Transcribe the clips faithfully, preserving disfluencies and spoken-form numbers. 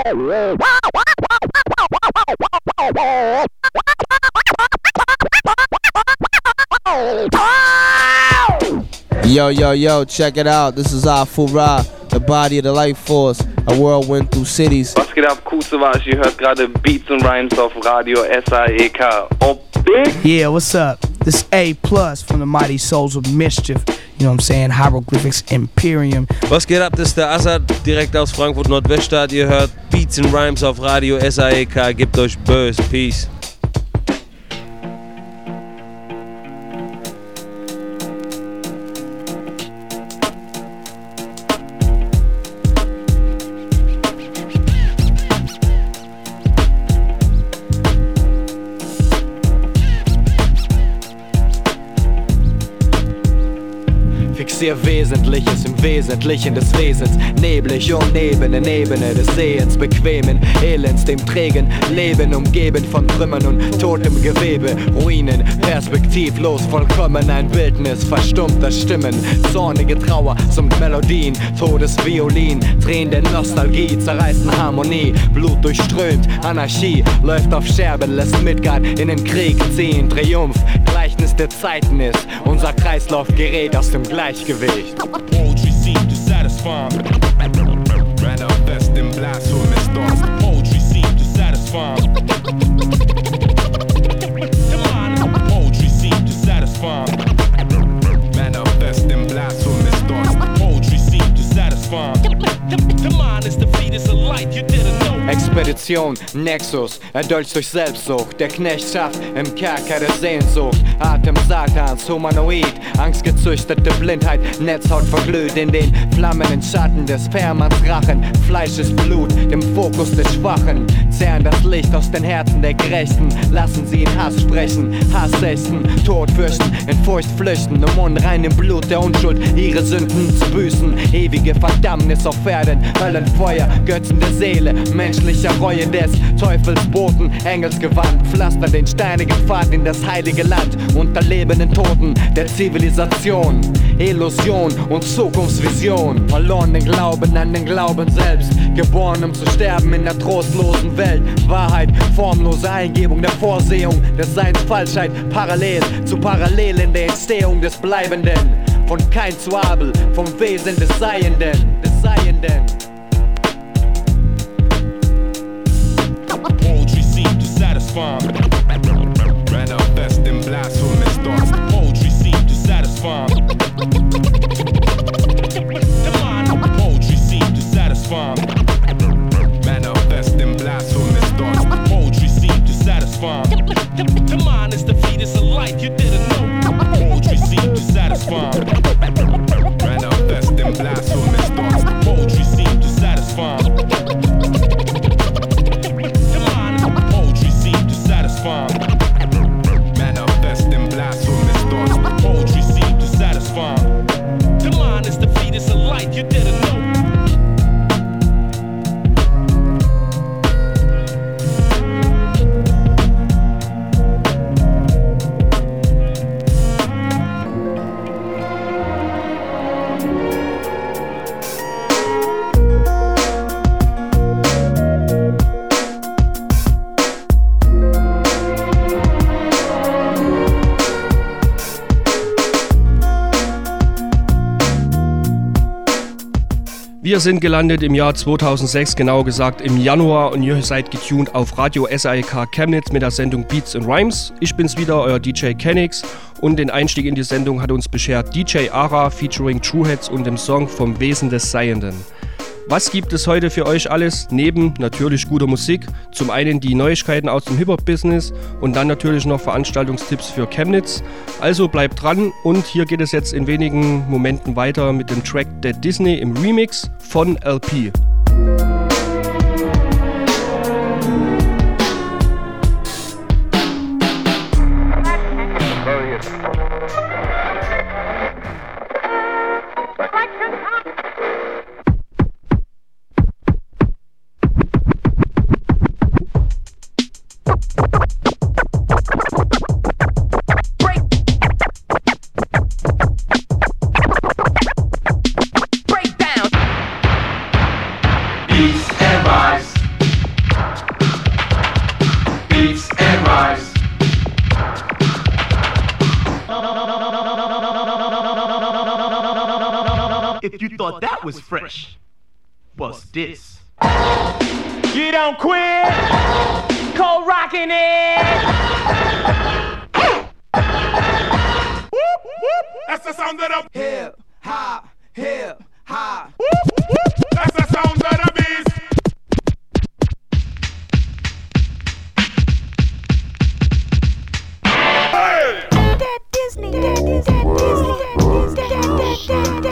Yo, yo, yo, check it out. This is Afura, the body of the life force, a whirlwind through cities. Was geht ab, Kusewasch? Ihr hört gerade Beats and Rhymes auf Radio S A E K. Oh, big? Yeah, what's up? This is A Plus from the Mighty Souls of Mischief. You know what I'm saying? Hieroglyphics Imperium. Was geht ab? Das ist der Assad, direkt aus Frankfurt Nordweststadt. Ihr hört Beats and Rhymes auf Radio S A E K. Gebt euch Bös. Peace. Fixier Wesentliches im Wesentlichen des Wesens, neblig und neben der Ebene des Sehens, bequemen Elends, dem trägen Leben, umgeben von Trümmern und totem Gewebe, Ruinen, perspektivlos, vollkommen ein Bildnis verstummter Stimmen, zornige Trauer zum Melodien, Todesviolin, drehende Nostalgie, zerreißen Harmonie, Blut durchströmt, Anarchie, läuft auf Scherben, lässt Midgard in den Krieg ziehen, Triumph, Gleichnis der Zeiten ist, unser Kreislauf gerät aus dem Gleichgewicht. Poetry seemed to satisfy me. Ran out best in blasphemous thoughts. Poetry seemed to satisfy me. Poetry seemed to satisfy me. Ran out best in blasphemous thoughts. Poetry seemed to satisfy me. The mind is the fetus of light, you didn't know. Expedition, Nexus, erdolcht durch Selbstsucht, der Knecht schafft im Kerker der Sehnsucht, Atem Satans, humanoid, angstgezüchtete Blindheit, Netzhaut verglüht in den flammenden Schatten des Fährmanns Rachen, Fleisch ist Blut, dem Fokus des Schwachen, zehren das Licht aus den Herzen der Gerechten, lassen sie in Hass sprechen, Hass ächten, Tod fürchten, in Furcht flüchten, um unreinem Blut der Unschuld ihre Sünden zu büßen, ewige Verdammnis auf Erden, Höllenfeuer, Götzen der Seele, menschlicher Reue des Teufels Boten, Engelsgewand, pflastern den steinigen Pfad in das heilige Land, unter lebenden Toten der Zivilisation, Illusion und Zukunftsvision, verloren den Glauben an den Glauben selbst, geboren um zu sterben in der trostlosen Welt, Wahrheit, formlose Eingebung der Vorsehung, des Seins Falschheit, parallel zu parallel in der Entstehung des Bleibenden, von Kain zu Abel, vom Wesen des Seienden, des Seienden. Poetry seemed to satisfy me. Ran out best in blasphemous thoughts. Poetry seemed to satisfy me. Poetry seemed to satisfy me. Ran out best in blasphemous thoughts. Poetry seemed to satisfy me. The mind is the fetus of light, you didn't know. Poetry seemed to satisfy me. Ran out best in blasphemous thoughts. Poetry seemed to satisfy me. Man up best in blasphemous thoughts. Poetry seemed to satisfy. The mind is the fetus of light, you didn't know. Wir sind gelandet im Jahr zweitausendsechs, genauer gesagt im Januar, und ihr seid getuned auf Radio S A E K Chemnitz mit der Sendung Beats and Rhymes. Ich bin's wieder, euer D J Kenix, und den Einstieg in die Sendung hat uns beschert D J Ara featuring Trueheads und dem Song Vom Wesen des Seienden. Was gibt es heute für euch alles? Neben natürlich guter Musik, zum einen die Neuigkeiten aus dem Hip-Hop-Business und dann natürlich noch Veranstaltungstipps für Chemnitz. Also bleibt dran, und hier geht es jetzt in wenigen Momenten weiter mit dem Track der Disney im Remix von L P. Beats if you thought that was fresh, bust this. You don't quit, cold rockin' it. That's the sound of the hip hop, hip hop. That's the sound of the beast. Hey! That Disney, that Disney, that Disney, that Disney, that Disney,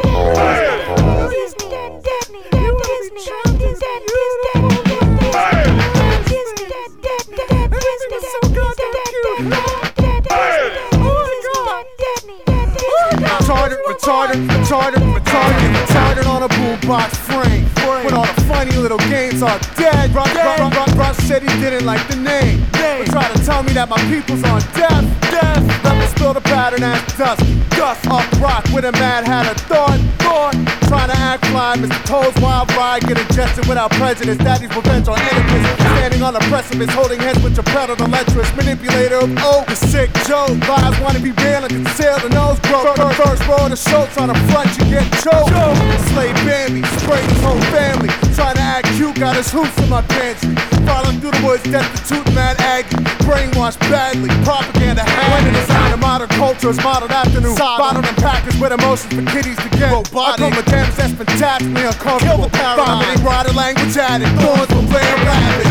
Retarded, retarded, retarded, retarded, retarded on a boombox frame. When all the funny little games are dead. Rock, rock, rock, rock, rock said he didn't like the name. But try to tell me that my people's on death. Death. Let me spill the pattern as dust. Dust off rock with a mad hat of thought. Thought. Trying to act fly, Mister Toad's wild ride. Get ingested without prejudice. Daddy's revenge on enemies. Standing on a precipice, holding heads with your pedal to lecherous. Manipulator of oh, the sick Joe. Lies wanna be real and conceal the nose broke. First row of the show, trying to front you get choked. Slave Bambi, sprayed his whole family. Trying to act cute, got his hoops in my pantry. Falling through the woods, destitute, mad aggie. Brainwashed badly, propaganda had it. Design of modern culture is modeled after new. Bottled and packaged with emotions for kiddies to get. Robotic. I come with damage that's fantastically uncomfortable. Vomiting, rotted language added. Thorns for playing rabbit.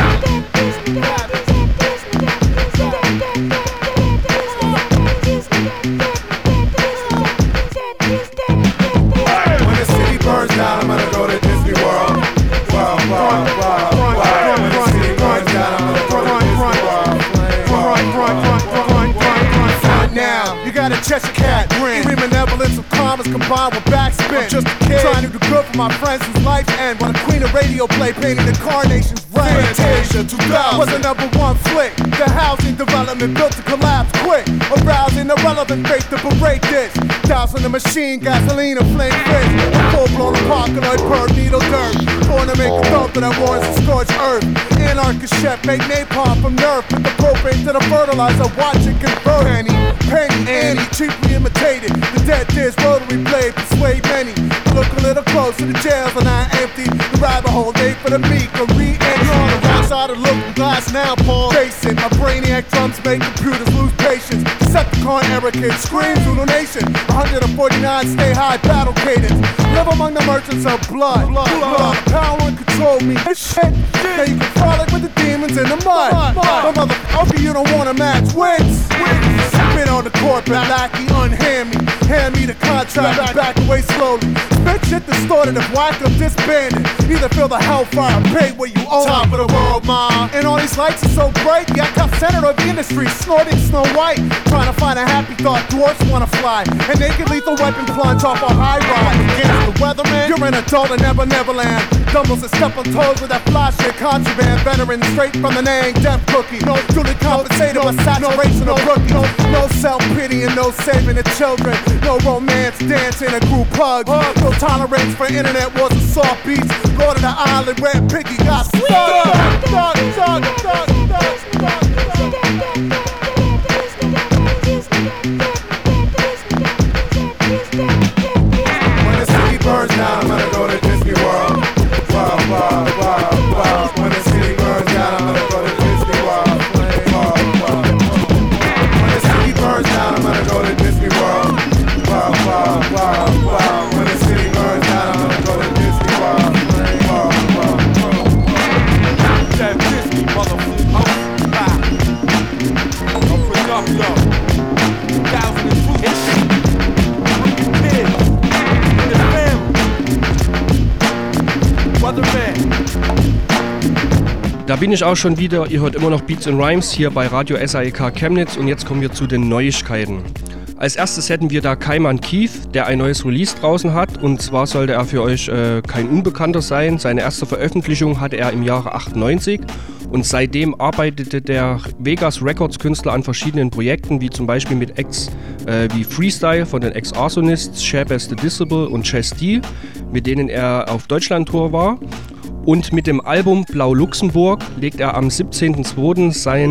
When the city burns down, I'm gonna go to Disney World. Wow, wow, wow, wow. When the city burns down, I'm gonna go to Disney World. Run, run, run, run, run, run, run. Right now, you got a Cheshire cat grin. Eerie malevolence of commas combined with backspin. I'm just a kid trying to do good for my friends whose lives end. When a queen of radio play painting the carnations red. Fantasia two thousand was a number one flick. The housing development built to collapse quick. Arousing irrelevant faith to berate this. Dousing the machine, gasoline and flame fist. A full-blown apocalypse, bird, needle dirt. Born to make a thump that warns to scorch earth. Anarchist chef make napalm from nerve. Put the propane to the fertilizer, watch it convert. Penny, Penny, Annie, cheaply imitated. The dead dish rotary blade persuade many. Look a little close to the jails are not empty. The rabbit hole day for the meek, a re-entry. On the wrong side of looking glass now, Paul. Face it, my brainiac drums make computers lose patience. Decepticon era kids scream Zulu Nation. one forty-nine stay high battle cadence. Live among the merchants of blood. Blood, blood. Power and control me. This shit, now you can frolic with the demons in the mud. But motherfucker, you don't wanna match wits. Spit on the corporate lackey, unhand me. Hand me the contract, back, back away slowly. Spit shit distorted, if whacked up disbanded. Either feel the hellfire, pay what you owe. Top of the world, mom. And all these lights are so bright, yeah, top center of the industry, snorting Snow White. Trying to find a happy thought, dwarfs wanna fly. And naked lethal weapon plunge off a high ride. Against the weatherman, you're an adult in Never Neverland. Dumbles and step on toes with that fly shit, contraband. Veteran straight from the Nang, death cookie. No duly compensated with saturation of rookies. No, no self-pity and no saving the children. No romance, dancing a group hug. No tolerance for internet wars and soft beats. Lord of the island where Piggy got stuck. Stuck, stuck, stuck, stuck, stuck, stuck. When the city burns down, I'm gonna go to Disney World. Wow, wow, wow, wow. When the city burns down, I'm gonna go to Disney World. Wow, wow. When the city burns down, I'm gonna go to Disney World. Wow, wow, wow, wow. When the city burns down, I'm gonna go to Disney World. Wow, wow, wow. That Disney motherfucker. I'm putting up, yo. two thousand two. Da bin ich auch schon wieder, ihr hört immer noch Beats and Rhymes hier bei Radio S A E K Chemnitz und jetzt kommen wir zu den Neuigkeiten. Als erstes hätten wir da Kaiman Keith, der ein neues Release draußen hat und zwar sollte er für euch äh, kein Unbekannter sein. Seine erste Veröffentlichung hatte er im Jahre achtundneunzig und seitdem arbeitete der Vegas Records Künstler an verschiedenen Projekten, wie zum Beispiel mit Acts äh, wie Freestyle von den Ex-Arsonists, Shabazz the Disciple und Chess D, mit denen er auf Deutschland-Tour war. Und mit dem Album Blau Luxemburg legt er am siebzehnten zweiten sein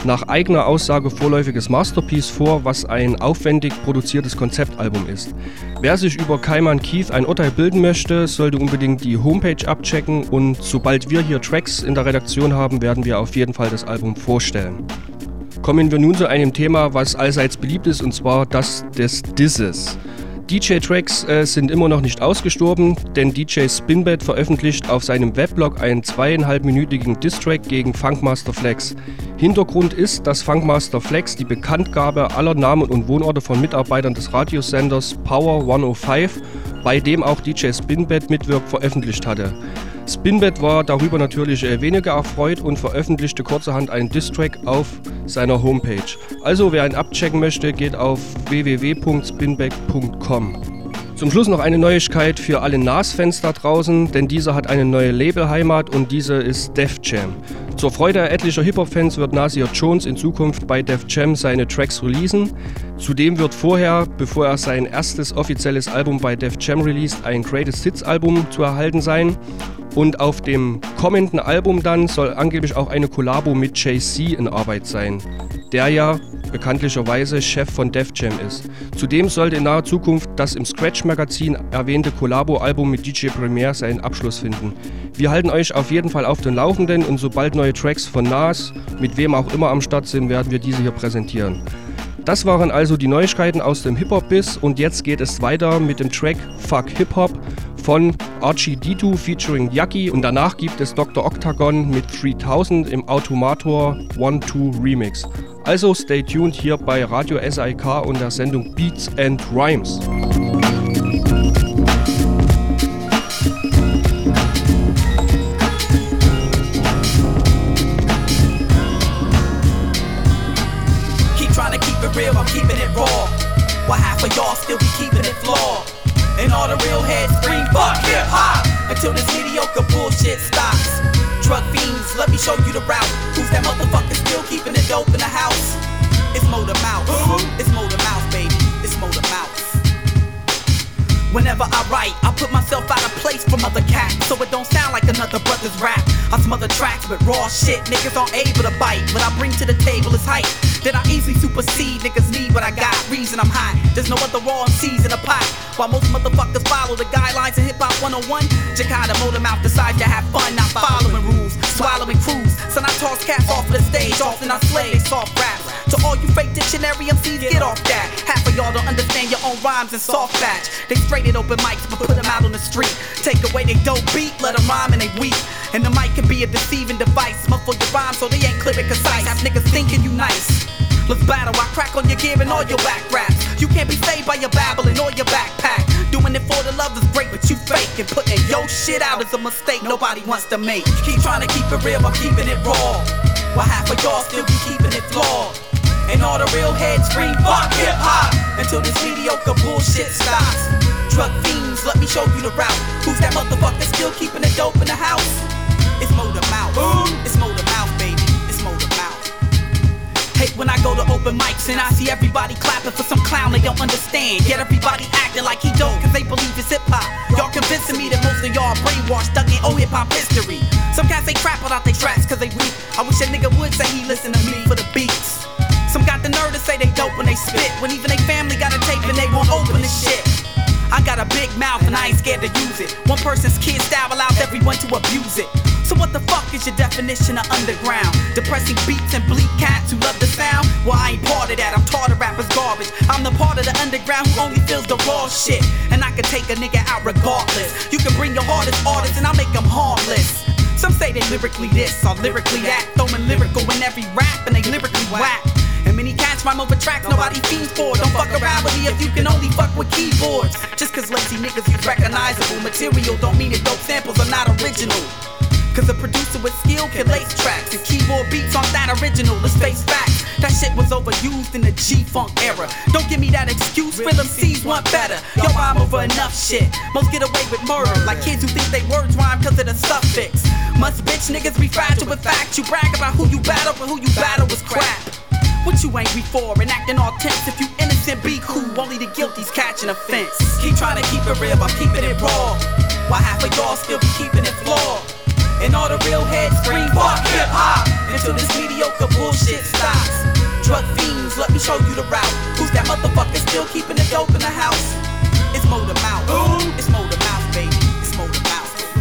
nach eigener Aussage vorläufiges Masterpiece vor, was ein aufwendig produziertes Konzeptalbum ist. Wer sich über Kaiman Keith ein Urteil bilden möchte, sollte unbedingt die Homepage abchecken und sobald wir hier Tracks in der Redaktion haben, werden wir auf jeden Fall das Album vorstellen. Kommen wir nun zu einem Thema, was allseits beliebt ist, und zwar das des Disses. D J-Tracks äh, sind immer noch nicht ausgestorben, denn D J Spinbad veröffentlicht auf seinem Weblog einen zweieinhalbminütigen Diss-Track gegen Funkmaster Flex. Hintergrund ist, dass Funkmaster Flex die Bekanntgabe aller Namen und Wohnorte von Mitarbeitern des Radiosenders Power hundertfünf, bei dem auch D J Spinbad mitwirkt, veröffentlicht hatte. Spinbad war darüber natürlich äh, weniger erfreut und veröffentlichte kurzerhand einen Diss-Track auf seiner Homepage. Also wer ihn abchecken möchte, geht auf w w w punkt spinbad punkt com. Zum Schluss noch eine Neuigkeit für alle Nas-Fans da draußen, denn dieser hat eine neue Labelheimat und diese ist Def Jam. Zur Freude etlicher Hip-Hop-Fans wird Nasir Jones in Zukunft bei Def Jam seine Tracks releasen. Zudem wird vorher, bevor er sein erstes offizielles Album bei Def Jam released, ein Greatest Hits Album zu erhalten sein. Und auf dem kommenden Album dann soll angeblich auch eine Kollabo mit Jay-Z in Arbeit sein, der ja bekanntlicherweise Chef von Def Jam ist. Zudem sollte in naher Zukunft das im Scratch-Magazin erwähnte Kollabo-Album mit D J Premier seinen Abschluss finden. Wir halten euch auf jeden Fall auf den Laufenden und sobald neue Tracks von Nas, mit wem auch immer am Start sind, werden wir diese hier präsentieren. Das waren also die Neuigkeiten aus dem Hip-Hop-Biss und jetzt geht es weiter mit dem Track Fuck Hip-Hop von Archie Ditu featuring Yaki und danach gibt es Doktor Octagon mit dreitausend im Automator one two Remix. Also stay tuned hier bei Radio S A E K und der Sendung Beats and Rhymes. Real, I'm keeping it raw. While half of y'all still be keeping it flawed. And all the real heads scream fuck hip hop until this mediocre bullshit stops. Drug fiends, let me show you the route. Who's that motherfucker still keeping it dope in the house? It's Motor Mouth. It's Motor Mouth, baby. It's Motor Mouth. Whenever I write, I put myself out of place from other cats, so it don't sound like another brother's rap. I smother tracks with raw shit, niggas aren't able to bite. What I bring to the table is hype, that I easily supersede. Niggas need what I got, reason I'm high. There's no other raw M Cs in the pot. While most motherfuckers follow the guidelines of Hip Hop one oh one, Jakarta Motor Mouth decides to have fun, not following rules, swallowing crews. So I toss cats off of the stage, often I slay they soft rap. To all you fake dictionary M Cs, get off that. Half of y'all don't understand your own rhymes and soft batch. They straight it open mics, but put them out on the street. Take away they dope beat, let them rhyme and they weak. And the mic can be a deceiving device. Muffle your rhymes so they ain't clear and concise. Have niggas thinking you nice. Let's battle, I crack on your gear and all your whack raps. You can't be saved by your babbling or your backpack. Doing it for the love is great, but you fake. And putting your shit out is a mistake nobody wants to make. Keep trying to keep it real, I'm keeping it raw. While half of y'all still be keeping it flawed. And all the real heads scream fuck hip hop until this mediocre bullshit stops. Drug fiends, let me show you the route. Who's that motherfucker still keeping the dope in the house? It's Motor Mouth. It's Motor Mouth, baby. It's Motor Mouth. Hate when I go to open mics and I see everybody clapping for some clown they don't understand. Yet everybody acting like he dope, cause they believe it's hip hop. Y'all convincing me that most of y'all brainwashed, stuck in old hip hop history. Some cats they crap without they tracks cause they weak. I wish a nigga would say he listen to me for the beats. Some got the nerve to say they dope when they spit, when even they family got a tape and they won't open this shit. I got a big mouth and I ain't scared to use it. One person's kid style allows everyone to abuse it. So what the fuck is your definition of underground? Depressing beats and bleak cats who love the sound? Well, I ain't part of that, I'm taught of rappers garbage. I'm the part of the underground who only feels the raw shit. And I can take a nigga out regardless. You can bring your hardest artists and I'll make them harmless. Some say they lyrically this or lyrically that, throwing lyrical in every rap and they lyrically whack. And many cats rhyme over tracks nobody fiends for. Don't fuck around with me if you can only fuck with keyboards. Just cause lazy niggas use recognizable material don't mean that dope samples are not original. Cause a producer with skill can lace tracks and keyboard beats aren't that original. Let's face facts, that shit was overused in the G-Funk era. Don't give me that excuse, real M Cs want better. Y'all rhyme over enough shit, most get away with murder. Like kids who think they words rhyme cause of the suffix. Must bitch niggas be fragile with facts. You brag about who you battle, but who you battle was crap. What you angry for and acting all tense? If you innocent, be cool, only the guilty's catching offense. Keep trying to keep it real, I'm keeping it raw. While half of y'all still be keeping it flawed. And all the real heads scream, fuck hip-hop, until this mediocre bullshit stops. Drug fiends, let me show you the route. Who's that motherfucker still keeping the dope in the house? It's Mo the Mouse. Boom. It's Mo the Mouse, baby. It's Mo the Mouse.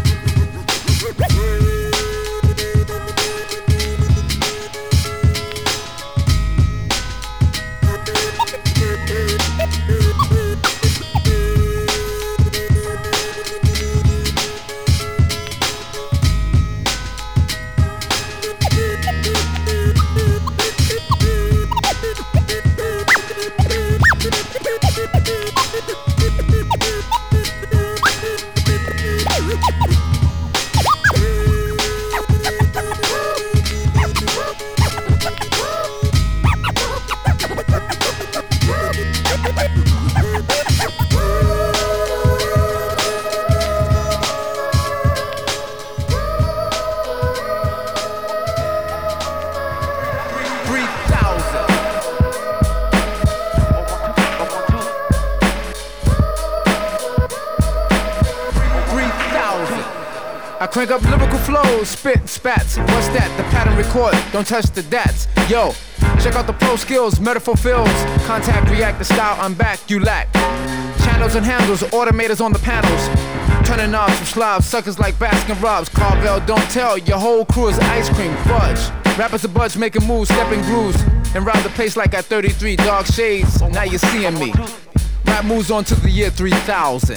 Crank up lyrical flows, spit, spats. What's that? The pattern record, don't touch the dats. Yo, check out the pro skills, metaphor fills. Contact, react, the style, I'm back, you lack. Channels and handles, automators on the panels. Turning knobs from slobs, suckers like Baskin Robbins. Carvel, don't tell, your whole crew is ice cream, fudge. Rappers a budge, making moves, stepping grooves. And round the place like at thirty-three, dark shades, now you're seeing me. Rap moves on to the year three thousand.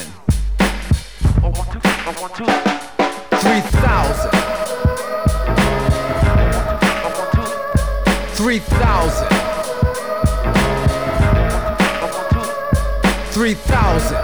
Three thousand. Three thousand. Three thousand.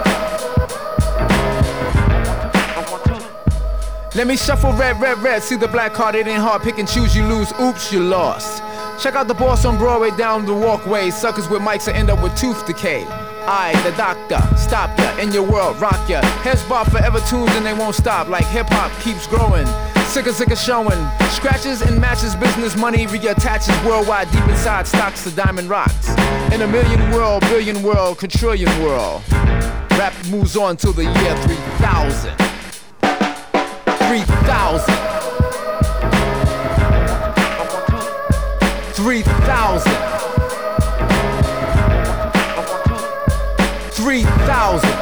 Let me shuffle red, red, red. See the black card, it ain't hard. Pick and choose, you lose. Oops, you lost. Check out the boss on Broadway down the walkway. Suckers with mics that end up with tooth decay. I, the doctor, stop ya in your world, rock ya. Heads bob forever tunes and they won't stop. Like hip hop keeps growing. Sicker, sicker showing. Scratches and matches, business money reattaches worldwide. Deep inside stocks the diamond rocks. In a million world, billion world, quadrillion world. Rap moves on till the year three thousand. Three thousand. Three thousand. Three thousand.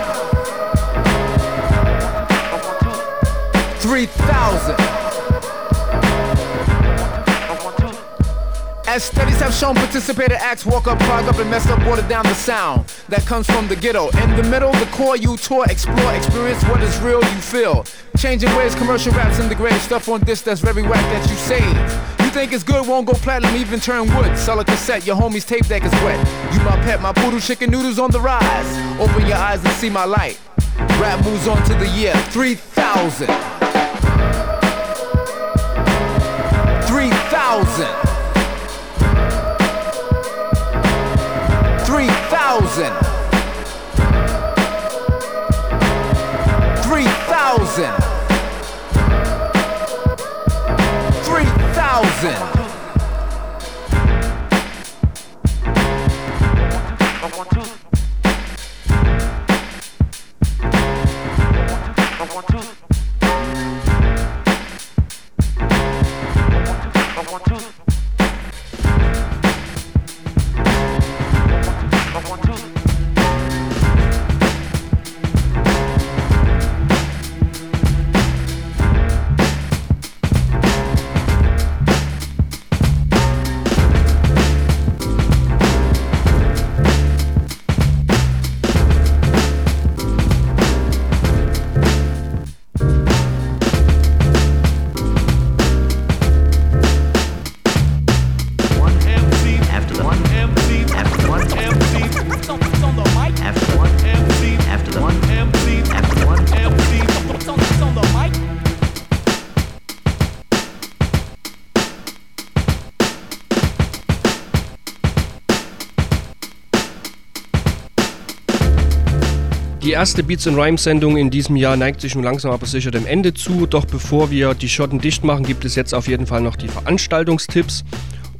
Three thousand. As studies have shown, participated acts walk up, clog up, and mess up, water down the sound that comes from the ghetto. In the middle, the core, you tour, explore, experience what is real, you feel. Changing ways, commercial raps in the grave, stuff on this that's very whack that you save. You think it's good, won't go platinum, even turn wood. Sell a cassette, your homie's tape deck is wet. You my pet, my poodle chicken noodles on the rise. Open your eyes and see my light. Rap moves on to the year three thousand. Three thousand. Three thousand. Three thousand. Three thousand. Die erste Beats and Rhymes Sendung in diesem Jahr neigt sich nun langsam aber sicher dem Ende zu. Doch bevor wir die Schotten dicht machen, gibt es jetzt auf jeden Fall noch die Veranstaltungstipps.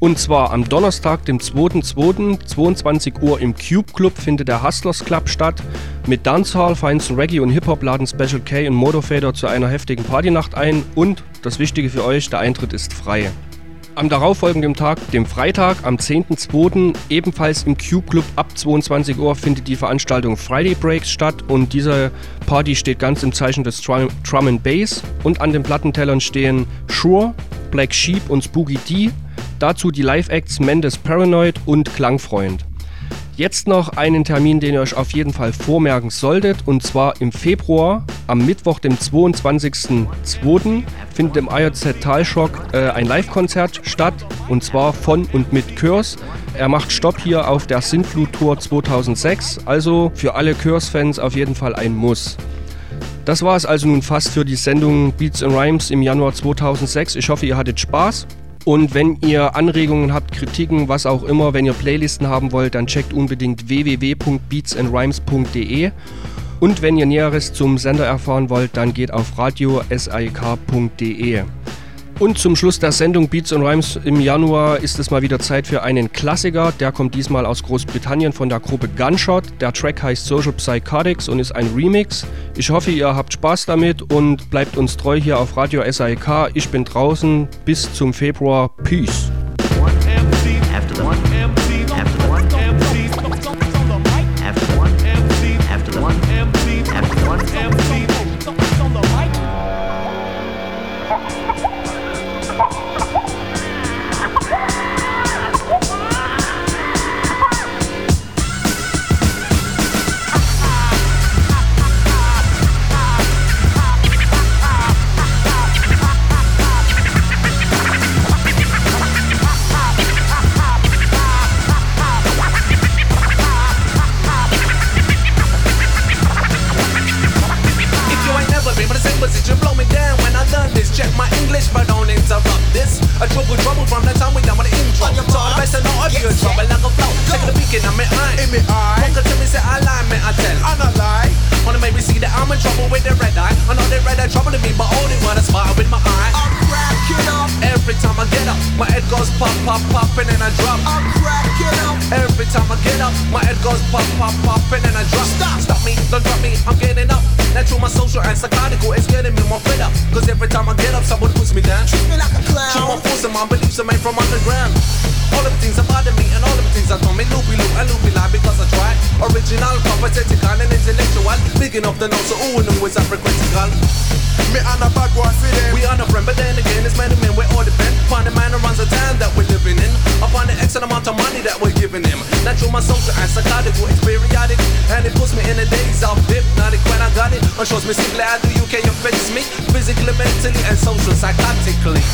Und zwar am Donnerstag, dem zweiten zweiten zweiundzwanzig Uhr im Cube Club findet der Hustlers Club statt. Mit Dancehall, feinsten Reggae und Hip-Hop laden Special K und Motorfader zu einer heftigen Partynacht ein. Und das Wichtige für euch, der Eintritt ist frei. Am darauffolgenden Tag, dem Freitag, am zehnten zweiten ebenfalls im Cube Club ab zweiundzwanzig Uhr findet die Veranstaltung Friday Breaks statt und diese Party steht ganz im Zeichen des Drum, Drum and Bass und an den Plattentellern stehen Shure, Black Sheep und Spooky D, dazu die Live-Acts Mendes Paranoid und Klangfreund. Jetzt noch einen Termin, den ihr euch auf jeden Fall vormerken solltet, und zwar im Februar, am Mittwoch, dem zweiundzwanzigsten zweiten findet im I J Z Talschock äh, ein Live-Konzert statt, und zwar von und mit Curse. Er macht Stopp hier auf der Sintflut-Tour zweitausendsechs, also für alle Curse-Fans auf jeden Fall ein Muss. Das war es also nun fast für die Sendung Beats and Rhymes im Januar zweitausendsechs. Ich hoffe, ihr hattet Spaß. Und wenn ihr Anregungen habt, Kritiken, was auch immer, wenn ihr Playlisten haben wollt, dann checkt unbedingt w w w punkt beats and rhymes punkt d e. Und wenn ihr Näheres zum Sender erfahren wollt, dann geht auf radio s a e k punkt d e. Und zum Schluss der Sendung Beats and Rhymes im Januar ist es mal wieder Zeit für einen Klassiker. Der kommt diesmal aus Großbritannien von der Gruppe Gunshot. Der Track heißt Social Psychotics und ist ein Remix. Ich hoffe, ihr habt Spaß damit und bleibt uns treu hier auf Radio S A E K. Ich bin draußen. Bis zum Februar. Peace. A trouble, trouble from the time we done with the intro. So I best to know of you trouble like a flow. Take the beacon, I'm in eye. In me eye. Walk to me, say I lie, man, I tell. I not lie. Wanna make me see that I'm in trouble with the red eye. I know they red eye troubling me, but only when I smile with my eye. I'm cracking up. Every time I get up, my head goes pop, pop, pop, and then I drop. I'm cracking up. Every time I get up, my head goes pop, pop, pop, and then I drop. Stop, stop me, don't drop me, I'm getting up. That's through my social and psychotical, it's getting me more fed up. Cause every time I get up, someone puts me down. Treat me like a clown. Show my force and my beliefs are made from underground. All of the things that bother me and all of the things that told me loopy loop and loopy lie because I tried. Original, competent, and intellectual. Big enough to know, so who knew is African. Me and a bad boy for them. We are no friend, but then again, it's many men, we all depend upon the man who runs the town that we're living in. Upon the excellent amount of money that we're giving him. Natural, my social and psychotical, it's periodic. And it puts me in the days of hypnotic when I got it. Or shows me simply how the U K affects me. Physically, mentally, and social, psychotically.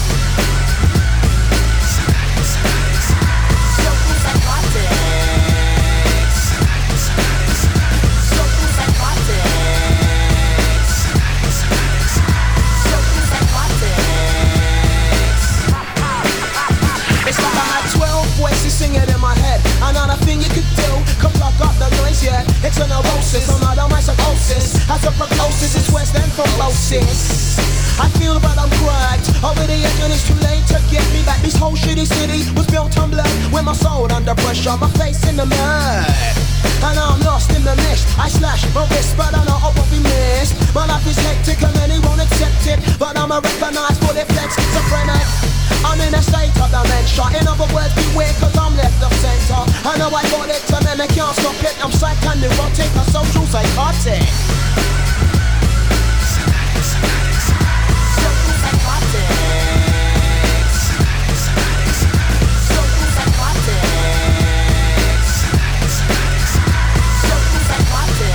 Singing in my head, another thing you could do, come plug up the noise, yeah. It's a neurosis, another my psychosis. As a prognosis, it's worse than thrombosis. I feel but I'm cracked, over the edge and it's too late to get me back. This whole shitty city was built on blood, with my soul under pressure, my face in the mud. And I'm lost in the mist, I slash my wrist, but I know I won't be missed. My life is hectic and many won't accept it, but I'm a recognized fully flex schizophrenic. I'm in a state of dementia. In other words, beware cause I'm left of center. I know I got it to me, I can't stop it. I'm psych and neurotic, a social psychotic. Psychotic, psychotic, social psychotic. Psychotic, psychotic, social psychotic. Psychotic, psychotic, social psychotic.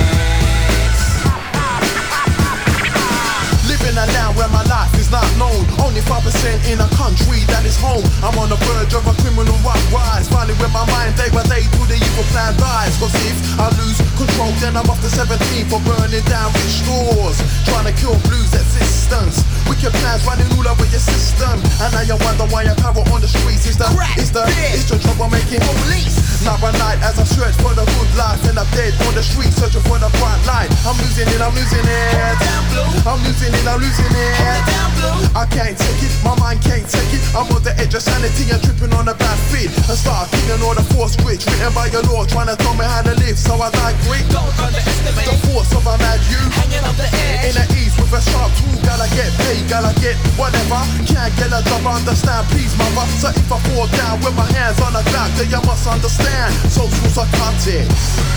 Living a land where my life is not known. Only five percent in a country that is home. I'm on the verge of a criminal rock rise. Finally when my mind day by day to the evil plan dies. Cause if I lose control then I'm off to seventeen for burning down rich stores. Trying to kill blues existence. Wicked plans running all over your system. And now you wonder why you're power on the streets. Is the, is the, is the trouble making police. Night by night as I search for the good life. And I'm dead on the street searching for the bright light. I'm losing it, I'm losing it. I'm losing it, I'm losing it. I can't take it, my mind can't take it. I'm on the edge of sanity and tripping on a bad fit. I start killing all the force grit written by your lord, trying to tell me how to live, so I die quick. Don't underestimate the force of a mad you. Hanging up the edge. In the east with a sharp tool, gotta get paid, gotta get whatever. Can't get a job, understand, please, mother. So if I fall down with my hands on the Glock, then you must understand. Social psychotic.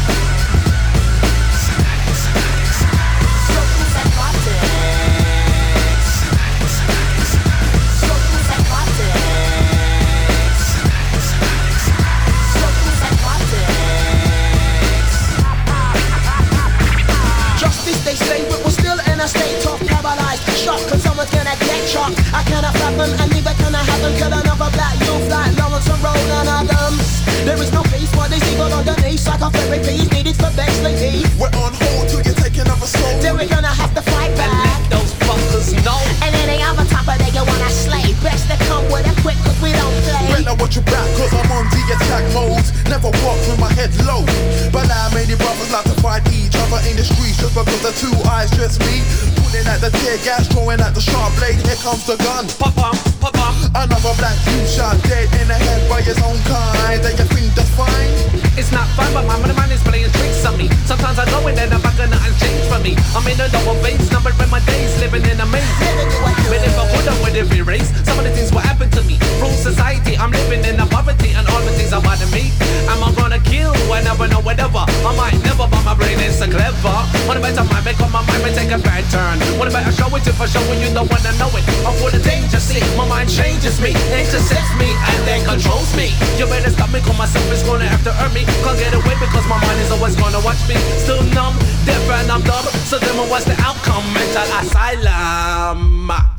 Justice, they say, but we're still in a state of paralyzed shock. Cause someone's gonna get shot. I cannot fathom, and neither can I happen. Kill another black youth like Lawrence and Roland Adams. There is no peace for these evil underneath. Psychotherapy is needed for Bexley Heath. We're on hold till you take another soul. Then we're gonna have to fight back. And let those fuckers know. And then they on top of that, you wanna slay. Best to come with it quick, cause we don't play. Better watch your back, cause I'm on the attack mode. Never walk with my head low. But now many brothers like to fight each other in the streets just because the two eyes just me. Pulling at the tear gas, throwing at the sharp blade. Here comes the gun. Papa, papa. Another black youth shot dead in the head by his own kind. And you think that's fine? It's not fine, but my mind is playing tricks on me. Sometimes I go in and I'm back and nothing changed for me. I'm in a lower base, number in my days, living in a maze. But if I would, I would have erased some of the things what happened to me. From society, I'm living in a poverty, and all the things I want to me. Am I gonna kill whenever, no, whatever? I might never, but my brain is so clever. What about I might make up my mind and take a bad turn? What about I show it if I show it, you don't wanna know it? I'm full of danger, see, my mind changes me, intercepts me, and then controls me. You better stop me, cause myself is gonna have to hurt me. Can't get away because my mind is always gonna watch me. Still numb, deaf and I'm dumb, so then what's the outcome? Mental asylum.